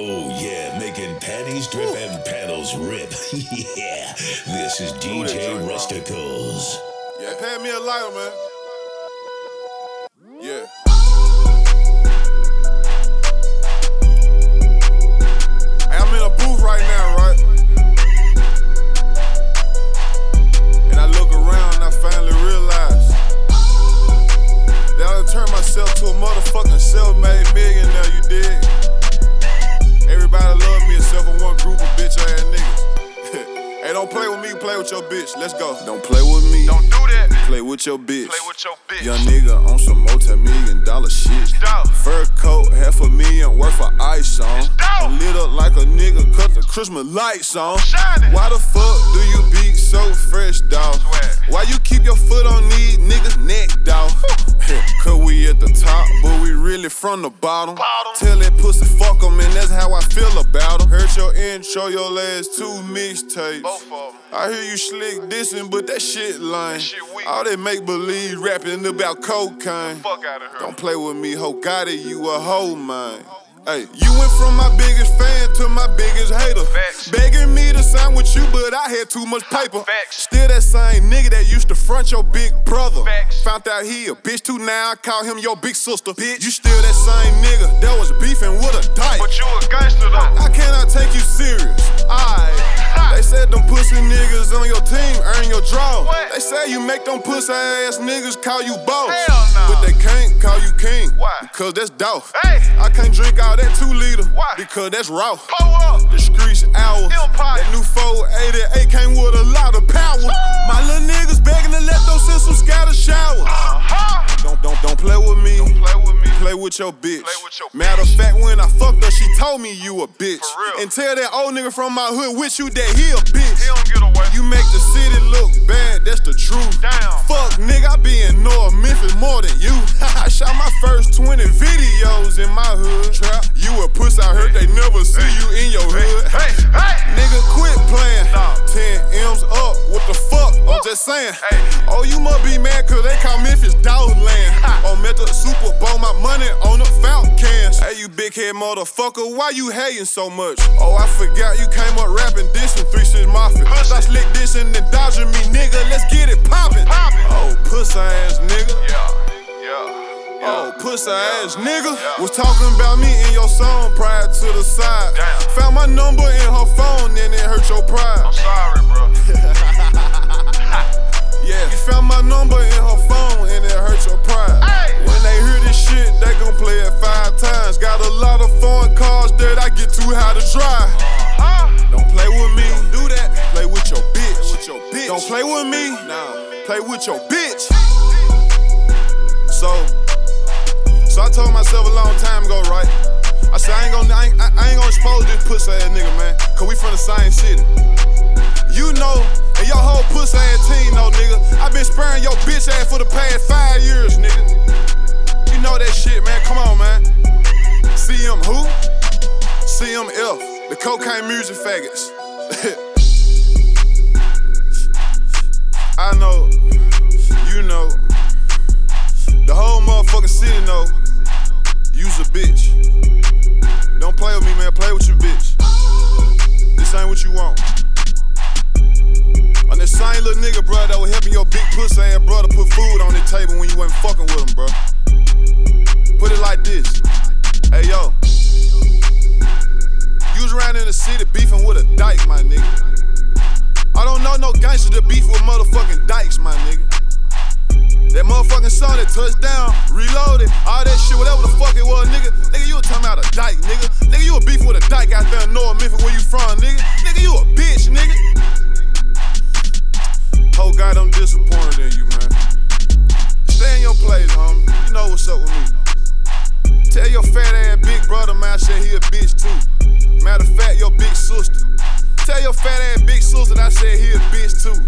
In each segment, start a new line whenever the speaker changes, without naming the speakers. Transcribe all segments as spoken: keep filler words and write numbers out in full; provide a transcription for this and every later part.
Oh yeah, making panties drip Ooh. And panels rip. Yeah, this is D J Rusticles.
Yeah, pay me a lighter, man. Yeah. Hey, I'm in a booth right now, right? And I look around and I finally realize that I done turned myself to a motherfucking self-made millionaire, you dig? Everybody love me except for one group of bitch ass niggas. Hey, don't play with me, play with your bitch. Let's go. Don't play with me.
Don't do that.
Play with your bitch.
Play with your bitch.
Young nigga on some multi-million dollar shit. Fur coat, half a million worth of ice on. Lit up like a nigga, cut the Christmas lights on.
Shining.
Why the fuck do you be so fresh, dawg? Why you keep your foot on these niggas' neck, dawg? Cause we at the top, but we really from the bottom.
Bottom.
Tell that pussy fuck 'em, and that's how I feel about 'em. Heard your intro, your last two mixtapes.
Both of them.
I hear you slick dissing, but that shit lame.
That shit weak.
All that make-believe rapping about cocaine.
Fuck out of here.
Don't play with me, ho, got it, you a hoe, man. Hey, you went from my biggest fan to my biggest hater.
Facts.
Begging me to sign with you, but I had too much paper.
Facts.
Still that same nigga that used to front your big brother.
Facts.
Found out he a bitch too, now I call him your big sister. Bitch, you still that same nigga that was beefing with a dyke.
But you a gangster though.
I cannot take you serious. Aight. They said them pussy niggas on your team earn your draw.
What?
They say you make them pussy ass niggas call you boss.
Hell no.
But they can't call you king.
Why?
Because that's dope.
Hey.
I can't drink all that two liter.
Why?
Because that's raw.
Pull up.
The streets hours.
Empire.
That new four eighty-eight came with a lot of power. My little niggas begging to let those systems scatter showers.
Uh-huh.
Don't, don't, don't play with me.
Don't play with me.
Play with your bitch.
Play with your
Matter of fact, when I fucked her, she told me you a bitch.
For real.
And tell that old nigga from my hood with you that he a bitch.
He don't get away.
You make the city look bad, that's the truth.
Damn.
Fuck, nigga, I be in North Memphis more than you. I shot my first twenty videos in my hood. Trap, you a puss, I heard they never see
Hey.
you in your hood.
Hey, hey.
Nigga, quit playing.
Nah.
ten M's up, what the fuck? I'm just saying.
Hey.
Oh, you must be mad cause they call Memphis Dogland. I'm at the Super Bowl, my money on the fountain cans. Hey, you big head motherfucker, why you hating so much? Oh, I forgot you came up rapping dissing three six Mafia. Stop slick dissing and dodging me, nigga, let's get it poppin'.
Poppin'.
Oh, pussy ass nigga.
Yeah, yeah.
Oh, pussy ass nigga.
Yeah.
Was talking about me in your song prior to the side.
Damn.
Found my number in her phone and it hurt your pride.
I'm sorry, bro.
Yeah, you found my number in her phone and it hurt your pride.
Hey.
When they hear this shit, they gon' play it five times. Got a lot of foreign cars that I get too high to drive.
Huh?
Don't play with me. Don't do that. Play with your bitch. Play with your bitch. Don't play with me. Nah. Play with your bitch. So, so I told myself a long time ago, right? I said I ain't gonna, I ain't, I ain't gonna expose this pussy ass nigga, man. Cause we from the same city. You know, and your whole pussy ass team know, nigga. I been sparing your bitch ass for the past five years, nigga. You know that shit, man. Come on, man. C M who? C M F, the cocaine music faggots. I know, you know, the whole motherfucking city know you's a bitch. Don't play with me, man. Play with your bitch. This ain't what you want. On that same little nigga, bro, that was helping your big pussy ass brother put food on the table when you wasn't fucking with him, bro. Put it like this. Hey, yo. You was around in the city beefing with a dyke, my nigga. I don't know no gangster that beef with motherfucking dykes, my nigga. That motherfucking song that touched down, reloaded, all that shit, whatever the fuck it was, nigga. Nigga, you was talking about a dyke, nigga. Nigga, you a beefing with a dyke out there in North Memphis, where you from, nigga. Nigga, you a bitch, nigga. Oh God, I'm disappointed in you, man. Stay in your place, homie. You know what's up with me. Tell your fat ass big brother, man, I said he a bitch too. Matter of fact, your big sister. Tell your fat ass big sister that I said he a bitch too.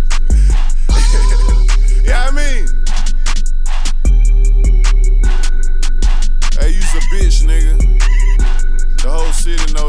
Yeah, I mean. Hey, you's a bitch, nigga. The whole city know